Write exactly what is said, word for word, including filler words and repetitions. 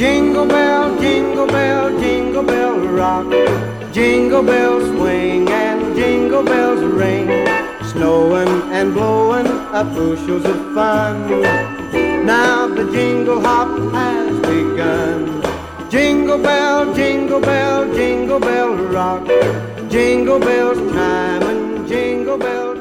Jingle bell, jingle bell, jingle bell rock. Jingle bells swing and jingle bells ring. Snowing and blowing up bushels of fun. Now the jingle hop has begun. Jingle bell, jingle bell, jingle bell rock. Jingle bells chime and jingle bells